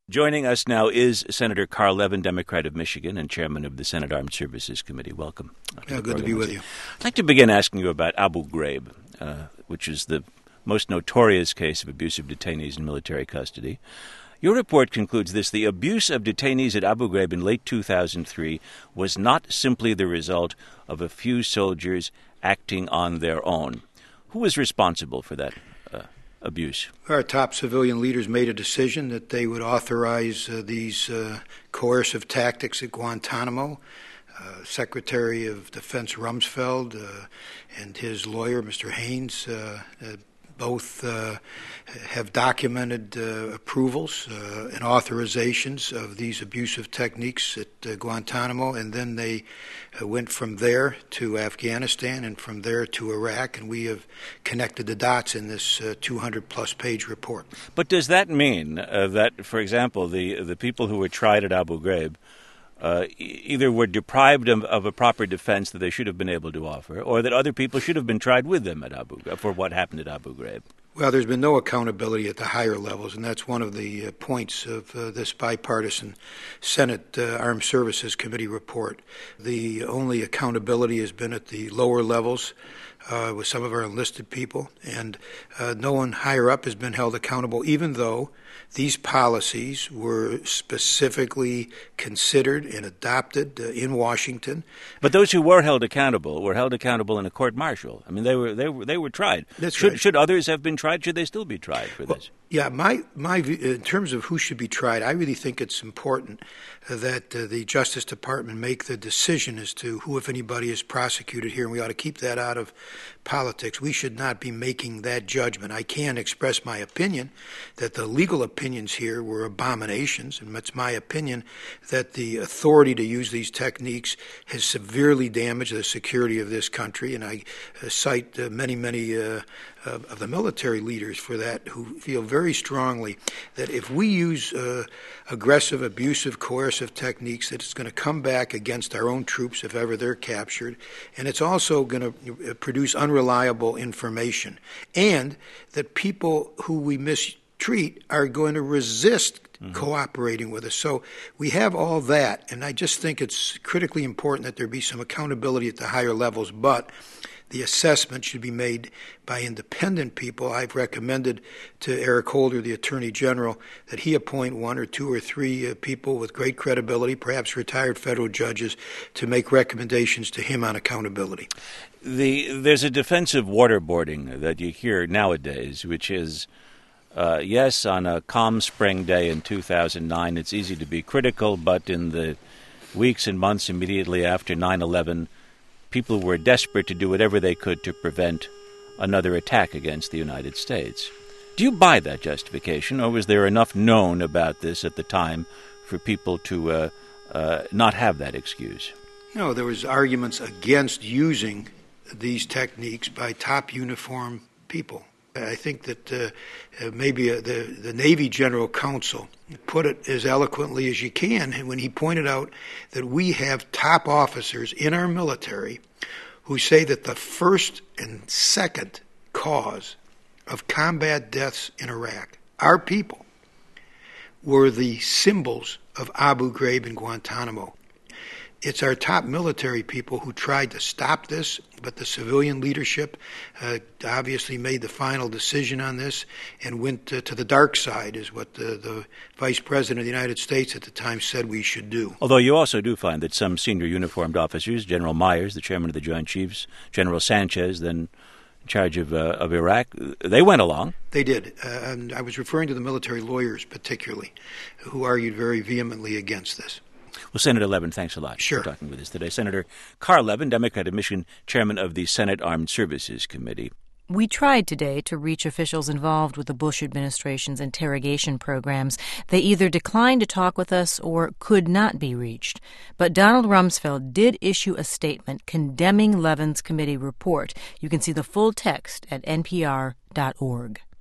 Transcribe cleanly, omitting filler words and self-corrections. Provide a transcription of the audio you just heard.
Joining us now is Senator Carl Levin, Democrat of Michigan and chairman of the Senate Armed Services Committee. Welcome. Good to be with you. I'd like to begin asking you about Abu Ghraib, which is the most notorious case of abuse of detainees in military custody. Your report concludes this: the abuse of detainees at Abu Ghraib in late 2003 was not simply the result of a few soldiers acting on their own. Who was responsible for that abuse? Our top civilian leaders made a decision that they would authorize these coercive tactics at Guantanamo. Secretary of Defense Rumsfeld and his lawyer, Mr. Haynes, both have documented approvals and authorizations of these abusive techniques at Guantanamo, and then they went from there to Afghanistan and from there to Iraq, and we have connected the dots in this 200-plus page report. But does that mean that, for example, the people who were tried at Abu Ghraib either were deprived of a proper defense that they should have been able to offer, or that other people should have been tried with them at Abu Ghraib for what happened at Abu Ghraib? Well, there's been no accountability at the higher levels, and that's one of the points of this bipartisan Senate Armed Services Committee report. The only accountability has been at the lower levels with some of our enlisted people, and no one higher up has been held accountable, even though these policies were specifically considered and adopted in Washington. But those who were held accountable in a court-martial. I mean, they were tried. That's right. Should others have been tried? Should they still be tried for this? Yeah, my view, in terms of who should be tried, I really think it's important that the Justice Department make the decision as to who, if anybody, is prosecuted here, and we ought to keep that out of politics. We should not be making that judgment. I can express my opinion that the legal opinions here were abominations, and it's my opinion that the authority to use these techniques has severely damaged the security of this country, and I cite many of the military leaders for that, who feel very strongly that if we use aggressive, abusive, coercive techniques, that it's going to come back against our own troops if ever they're captured, and it's also going to produce unreliable information, and that people who we mistreat are going to resist cooperating with us. So we have all that, and I just think it's critically important that there be some accountability at the higher levels, but the assessment should be made by independent people. I've recommended to Eric Holder, the Attorney General, that he appoint one or two or three people with great credibility, perhaps retired federal judges, to make recommendations to him on accountability. There's a defense of waterboarding that you hear nowadays, which is, yes, on a calm spring day in 2009, it's easy to be critical, but in the weeks and months immediately after 9/11, people were desperate to do whatever they could to prevent another attack against the United States. Do you buy that justification, or was there enough known about this at the time for people to not have that excuse? No, there was arguments against using these techniques by top uniformed people. I think that maybe the Navy General Counsel put it as eloquently as you can when he pointed out that we have top officers in our military who say that the first and second cause of combat deaths in Iraq, our people, were the symbols of Abu Ghraib and Guantanamo. It's our top military people who tried to stop this, but the civilian leadership obviously made the final decision on this and went to the dark side, is what the Vice President of the United States at the time said we should do. Although you also do find that some senior uniformed officers, General Myers, the chairman of the Joint Chiefs, General Sanchez, then in charge of Iraq, they went along. They did. And I was referring to the military lawyers particularly, who argued very vehemently against this. Well, Senator Levin, thanks a lot for talking with us today. Senator Carl Levin, Democrat of Michigan, chairman of the Senate Armed Services Committee. We tried today to reach officials involved with the Bush administration's interrogation programs. They either declined to talk with us or could not be reached. But Donald Rumsfeld did issue a statement condemning Levin's committee report. You can see the full text at npr.org.